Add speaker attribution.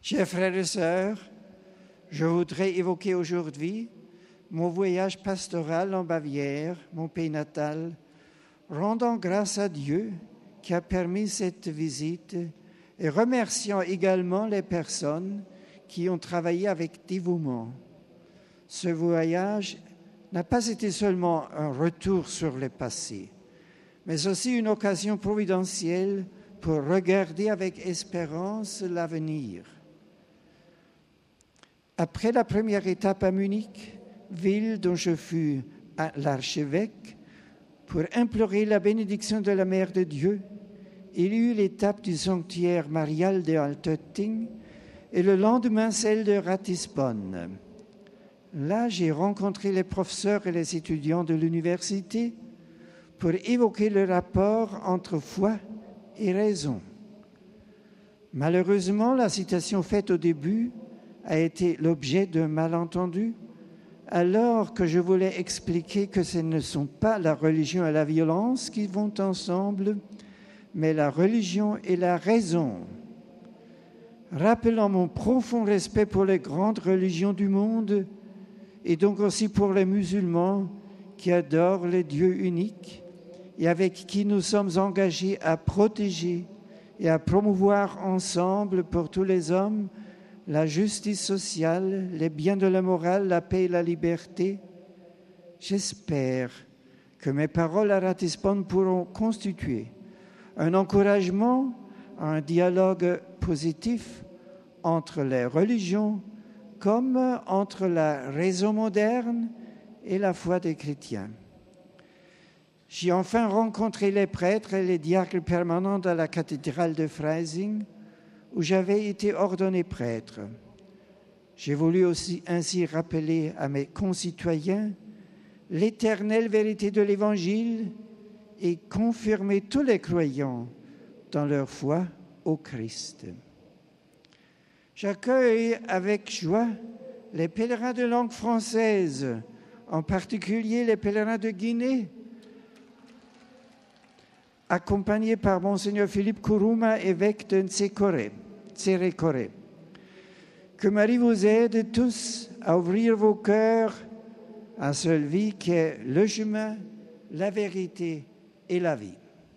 Speaker 1: Chers frères et sœurs, je voudrais évoquer aujourd'hui mon voyage pastoral en Bavière, mon pays natal, rendant grâce à Dieu qui a permis cette visite et remerciant également les personnes qui ont travaillé avec dévouement. Ce voyage n'a pas été seulement un retour sur le passé, mais aussi une occasion providentielle pour regarder avec espérance l'avenir. Après la première étape à Munich, ville dont je fus l'archevêque, pour implorer la bénédiction de la Mère de Dieu, il y eut l'étape du sanctuaire marial de Altötting et le lendemain celle de Ratisbonne. Là, j'ai rencontré les professeurs et les étudiants de l'université pour évoquer le rapport entre foi et raison. Malheureusement, la citation faite au début a été l'objet d'un malentendu, alors que je voulais expliquer que ce ne sont pas la religion et la violence qui vont ensemble, mais la religion et la raison. Rappelant mon profond respect pour les grandes religions du monde, et donc aussi pour les musulmans qui adorent le Dieu unique et avec qui nous sommes engagés à protéger et à promouvoir ensemble pour tous les hommes la justice sociale, les biens de la morale, la paix et la liberté. J'espère que mes paroles à Ratisbonne pourront constituer un encouragement à un dialogue positif entre les religions comme entre la raison moderne et la foi des chrétiens. J'ai enfin rencontré les prêtres et les diacres permanents de la cathédrale de Freising, où j'avais été ordonné prêtre. J'ai voulu aussi ainsi rappeler à mes concitoyens l'éternelle vérité de l'Évangile et confirmer tous les croyants dans leur foi au Christ. J'accueille avec joie les pèlerins de langue française, en particulier les pèlerins de Guinée, accompagnés par Monseigneur Philippe Kourouma, évêque de Ntsérékoré. Que Marie vous aide tous à ouvrir vos cœurs à celui qui est le chemin, la vérité et la vie.